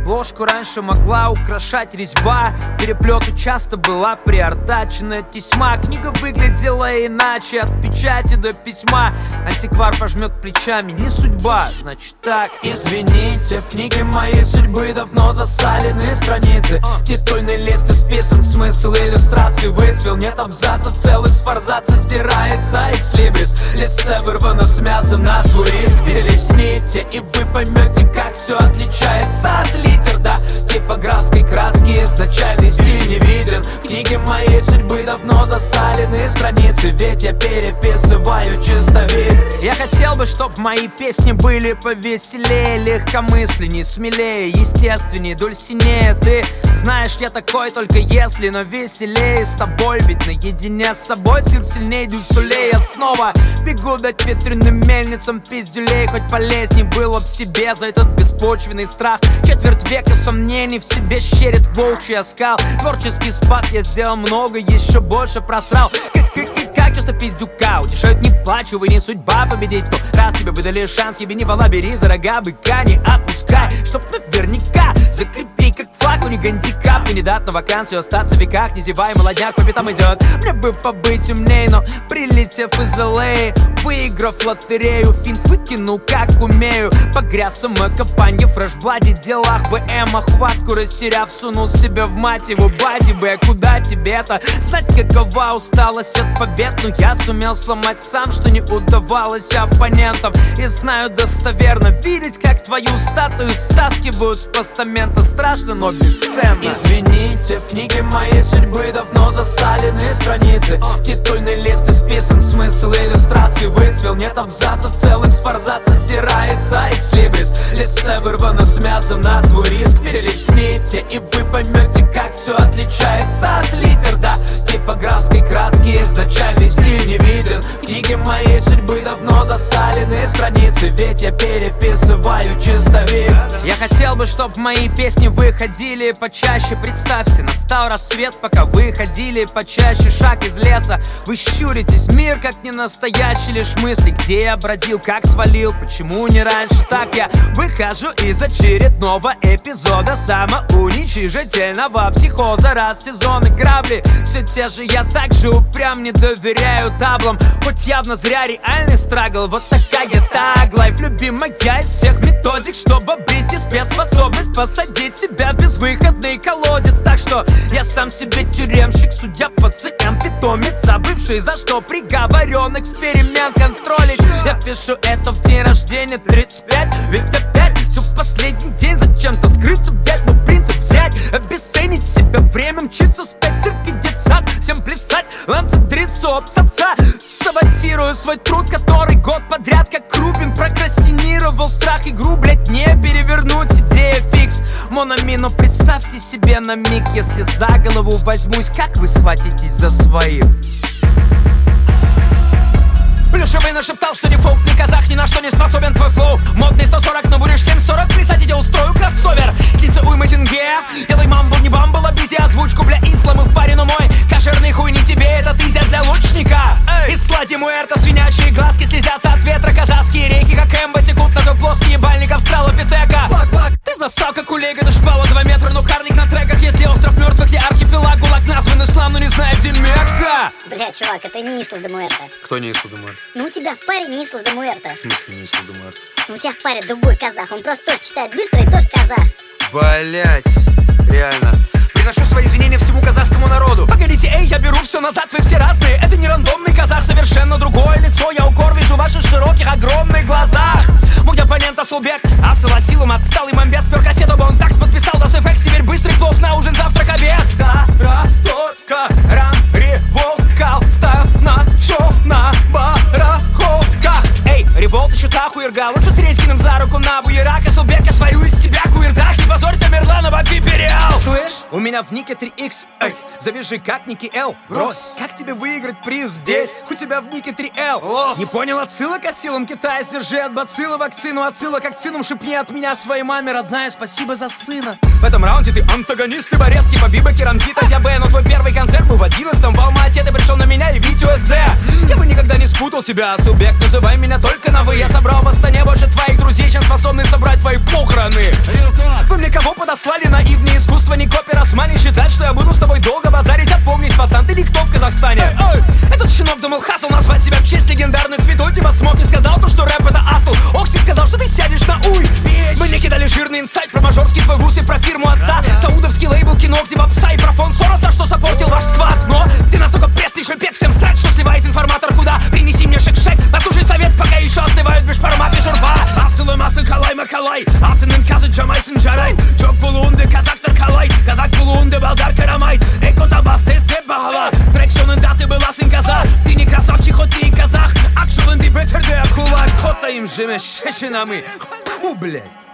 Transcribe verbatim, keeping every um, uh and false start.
Обложку раньше могла украшать резьба, переплету часто была приортачена тесьма. Книга выглядела иначе, от печати до письма. Антиквар пожмет плечами, не судьба, значит так. Извините, в книге моей судьбы давно засалены страницы. Титульный лист исписан, смысл иллюстрации выцвел. Нет абзацев целых, с форзаца стирается экслибрис. Лисце вырвано с мясом на свой риск. Перелистните, и вы поймете, как все отличается от литер, да. Типографской краски изначальный стиль не виден. В книге моей судьбы давно засалены страницы, ведь я переписываю чистовик. Я хотел бы, чтоб мои песни были повеселее, легкомысленней, смелее, естественней, дульсинее. Ты знаешь, я такой только если, но веселее с тобой. Ведь наедине с собой цирк сильнее дюсулей. Я снова бегу дать ветреным мельницам пиздюлей. Хоть полезней было б себе за этот беспочвенный страх. Четверть века сомнений в себе щерит волчий оскал. Творческий спад я сделал много, еще больше просрал. Как часто пиздюка утешают, не плачь, увы, не судьба победить. То раз тебе выдали шанс, ебеневала, бери за рога быка, не опускай, чтоб наверняка закрепи, как флаг у негандикап. Кандидат на вакансию, остаться в веках, не зевай, молодняк по пятам идет. Мне бы побыть умней, но прилетев из эл эй, выиграв лотерею, финт выкинул как умею. Погряз в самокопанье, фрешбладе, делах бэ эм, охватку растеряв, сунул себя в мать его бади бэ. Куда тебе-то знать, какова усталость от побед? Но я сумел сломать сам, что не удавалось оппонентам. И знаю достоверно, видеть, как твою статую стаскивают с постамента. Страшно, но бесценно. Извините, в книге моей судьбы давно засалены страницы. Титульный лист исписан, смысл иллюстрации выцвел. Нет абзацев целых, с форзаца стирается экслибрис. Лисце вырвано с мясом на свой риск. Перелистните, и вы поймете, как все отличается от литер, да. Типографской краски изначальный стиль не виден. В книге моей судьбы давно засалены страницы, ведь я переписываю чистовик. Я хотел бы, чтоб мои песни выходили почаще. Представьте, настал рассвет, пока вы ходили почаще. Шаг из леса, вы щуритесь, мир как не настоящий, лишь мысли, где я бродил, как свалил, почему не раньше. Так я выхожу из очередного эпизода самоуничижительного психоза. Раз сезоны грабли, все те же, я также упрям, не доверяю таблам. Хоть явно зря реальный страгл, вот такая таглайф. Любимая из всех методик, чтобы обрести спецспособность посадить себя в безвыходный колодец. Так что я сам себе тюремщик, судья, пациент, питомец, забывший за что приговорен, эксперимент контролить. Я пишу это в день рождения тридцать пять, ведь опять все последний день зачем-то скрыться, взять, ну принцип взять, обесценить себя, время мчится, спеццирк и детсад, всем плясать, ланцедрицу обсаться. Саботирую свой труд, который год подряд как Рубин прокрастинировал. Страх игру, блять, не перевернуть, идея фикс. Мономи, представьте себе на миг, если за голову возьмусь, как вы схватитесь за своих. Плюшевый нашептал, что ни фолк, ни казах ни на что не способен твой флоу. Модный сто сорок, но будешь семь сорок, присадить я устрою кроссовер. Птица уйма тенге, делай мамбл, не бамбл, обизи озвучку, бля, ислам и в паре, но мой кошерный хуй не тебе, это тызя для лучника. Из слади муэрта свинячьи глазки слезятся от ветра, казахские реки, как эмбо, текут на той плоский ебальник австралопитека. Ты засал, как улейка, ты шпала два метра, но карник на треках. Если остров мертвых, я архипелаг, гулаг назван ислам, но не знает, где Мекка. Бля, чувак, это не Исла де Муэрта. Кто не Исла де Муэрта? Ну у тебя в паре не Исла де Муэрта. В смысле не Исла де Муэрта? Ну у тебя в паре другой казах, он просто тоже читает быстро и тоже казах. Блять, реально. Приношу свои извинения всему казахскому народу. Погодите, эй, я беру все назад, вы все разные. Это не рандомный казах, совершенно другое лицо. Я укор вижу в ваших широких, огромных глазах. Мой оппонент Асулбек, Асыл Асилум, отсталый мамбет. Спер кассету, он такс подписал, да эффект. Теперь быстрый плов на ужин, завтрак, обед. Тараторка, рам, револт, кал, ставь на шоу на барахолках. Эй, револт еще та хуерга, лучше с Резькиным за руку на буерак. Асулбек, я свою из тебя куердах. Не позорь Тамерлана, бабки переал. Слышь? У меня в нике три икс, эй, завяжи как Ники Л. Брось, как тебе выиграть приз здесь? У тебя в нике три эл. Лос. Не понял отсылок, а силам Китая сдержи от бацилла вакцину. Отсылок акцином шепни от меня своей маме, родная, спасибо за сына. В этом раунде ты антагонист, ты борец, типа Биба, Керамзит, Азябэ. Но твой первый концерт был в одиннадцатом в Алма-Ате. Ты пришел на меня и Витю эс дэ. Я бы никогда не спутал тебя, субъект, называй меня только на вы. Я собрал в Астане больше твоих друзей, чем способны собрать твои похороны. Вы мне кого подослали? Наивное искусство, не копия Росмани. Считать, что я буду с тобой долго базарить. Опомнись, пацан, ты никто в Казахстане. Эй, эй. Этот щенок думал хасл назвать себя в честь легендарных фитов. Типа смог и сказал то, что рэп это асл. Окси сказал, что ты сядешь на уй. Мы не кидали жирный инсайт про мажорский твой вуз и про фирму отца. Саудовский лейбл, кино, где попса и про фон Сороса, что сопортил ваш сквад. Но ты настолько пресный шепек, всем срать, что сливает информатор куда. Принеси мне шек-шек, послушай совет, пока еще остывают бешпарматы журба. Асылы масы калай макалай, алтынын казы жамайсын жарай. Жоқ болуынды казактар калай, казак болуынды балдар карамайт. Экота бас тест деп бағала, трек соңында ты быласың каза. Ты не красавчик, хоть ты и казах. Ақ жолынды бітірді кулак, кота им жеме шешінамы. Фу, блядь.